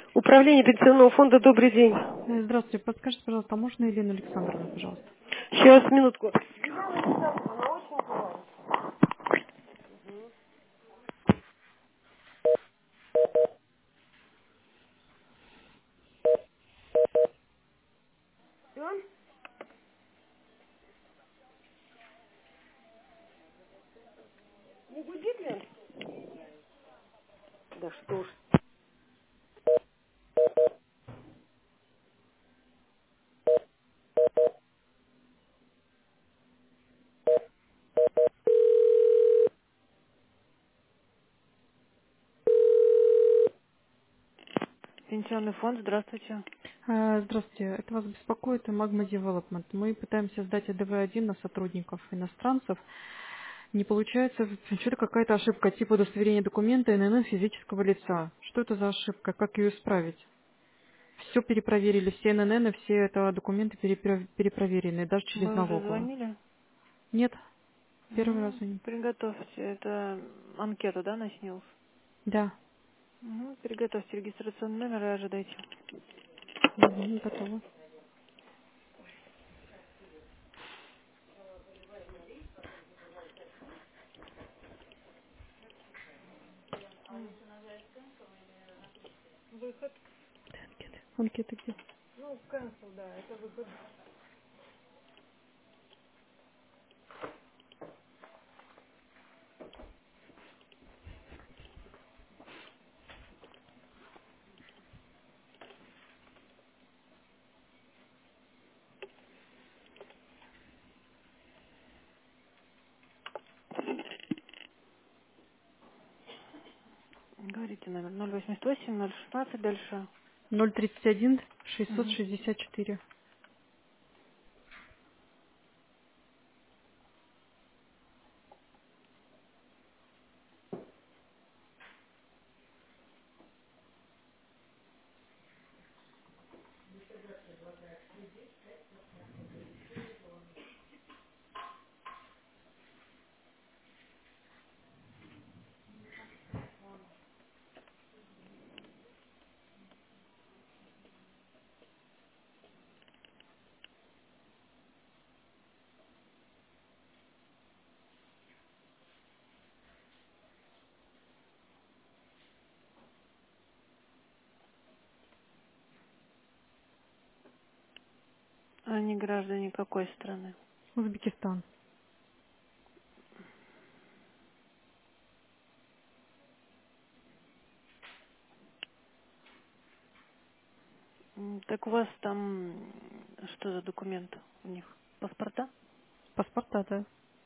Управление пенсионного фонда, добрый день. Здравствуйте, подскажите, пожалуйста, а можно Елену Александровну, пожалуйста? Сейчас, минутку. Не гудит ли? Да что ж. Пенсионный фонд, здравствуйте. Здравствуйте, это вас беспокоит Magma Development. Мы пытаемся сдать АДВ-1 на сотрудников иностранцев. Не получается, что-то какая-то ошибка типа удостоверения документа ННН физического лица. Что это за ошибка? Как ее исправить? Все перепроверили, все ННН и все это документы перепроверены, даже через Вы уже налоговую. звонили? Нет, первый раз они. Приготовьте. Это анкета, да, на СНИЛС? Да, Приготовьте регистрационный номер и ожидайте. готово. Анкеты где? Ну, cancel, да, это выход. Говорите номер 088 016 дальше. 031 Мгм. 664. Они граждане какой страны? Узбекистан. Так у вас там что за документ у них? Паспорта? Паспорта, да.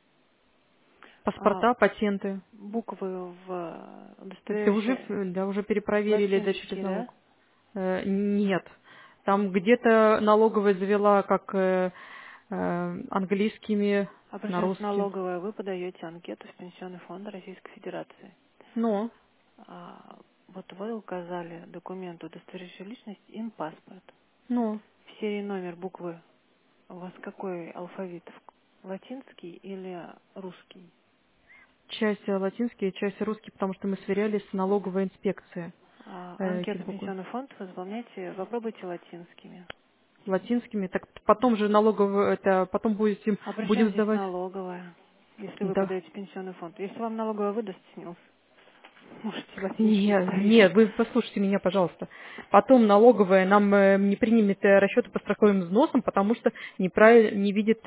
А Паспорта, патенты. буквы в Это уже, удостоверяющие да, уже перепроверили, да, через латинские, да? налог. Нет. Там где-то налоговая завела как английскими А при на чем русский. налоговая вы подаете анкету в Пенсионный фонд Российской Федерации. Но, Вот вы указали документ удостоверяющий личность паспорт. но. В серии номер буквы у вас какой алфавит? Латинский или русский? Часть латинский, часть русский, потому что мы сверяли с налоговой инспекцией эти Анкету буквы. Пенсионный фонд вы заполняйте, попробуйте латинскими. Латинскими. Так потом же налоговую, это потом А при чем будем здесь сдавать. налоговая, если вы Да. подаете Пенсионный фонд? Если вам налоговая выдаст СНИЛС, можете латинский Нет, ставить. нет, вы послушайте меня, пожалуйста. Потом налоговая нам не примет расчеты по страховым взносам, потому что неправильно не видит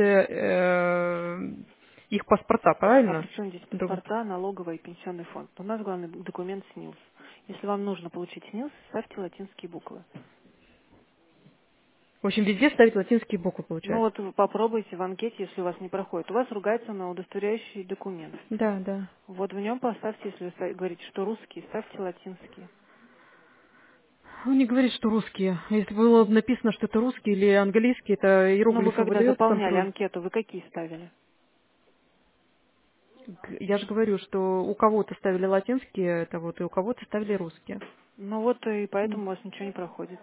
их паспорта, А правильно? при чем здесь Друг- паспорта, налоговая и Пенсионный фонд? У нас главный документ СНИЛС. Если вам нужно получить СНИЛС, ставьте латинские буквы. В общем, везде ставить латинские буквы, Ну получается. вот вы попробуйте в анкете, если у вас не проходит. У вас ругается на удостоверяющий документ. Да, да. Вот в нем поставьте, если вы говорите, что русские, ставьте латинские. Он не говорит, что русские. Если было бы написано, что это русский или английский, это Но вы иероглифы когда выдается заполняли контроль. анкету, вы какие ставили? Я же говорю, что у кого-то ставили латинские, это вот, и у кого-то ставили русские. Ну вот и Ну, поэтому у вас ничего не проходит.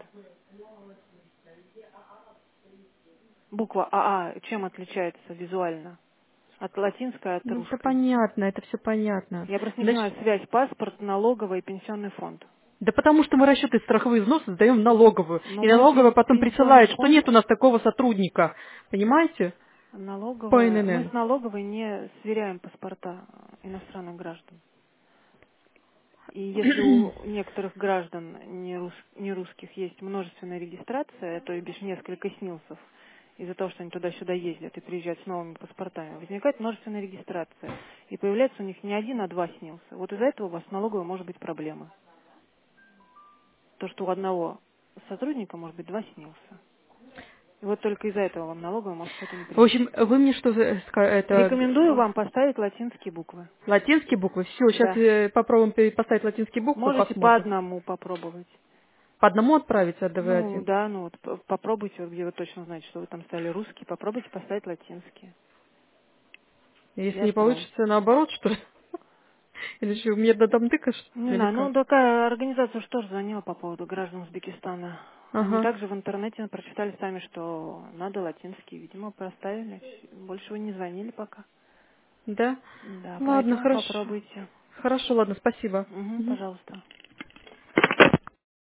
Буква АА чем отличается визуально? От латинской, от ну, все русской? понятно, это все понятно. Я просто не Значит, понимаю связь паспорт, налоговый и пенсионный фонд. Да потому что мы расчеты страховые взносы сдаем в налоговую. Но И мы налоговая потом пенсионный присылает, что фонд, нет у нас такого сотрудника. Понимаете? По налоговая, мы ННН. с налоговой не сверяем паспорта иностранных граждан. И если у некоторых граждан не русских есть множественная регистрация, то и бишь несколько СНИЛСов, из-за того, что они туда-сюда ездят и приезжают с новыми паспортами, возникает множественная регистрация. И появляется у них не один, а два СНИЛСа. Вот из-за этого у вас с налоговой может быть проблема. То, что у одного сотрудника может быть два СНИЛСа. И вот только из-за этого вам налоговая может что-то не В общем, причислить. вы мне что, это Рекомендую вам поставить латинские буквы. латинские буквы? Все, Да. сейчас попробуем поставить латинские буквы, Можете по посмотрим. одному попробовать. По одному отправить от Ну, ДВ1. да, ну вот попробуйте, вот где вы точно знаете, что вы там стали русские, попробуйте поставить латинские. Если Я не знаю. получится, наоборот, что ли? Или что, мне додам тыкаш? Не Или знаю, как? ну такая организация уж тоже звонила по поводу граждан Узбекистана. Они Ага. также в интернете прочитали сами, что надо латинские, видимо, проставили. Больше вы не звонили пока. Да? Да, Ладно, поэтому хорошо. попробуйте. Хорошо, ладно, спасибо. Угу, Мгм. пожалуйста.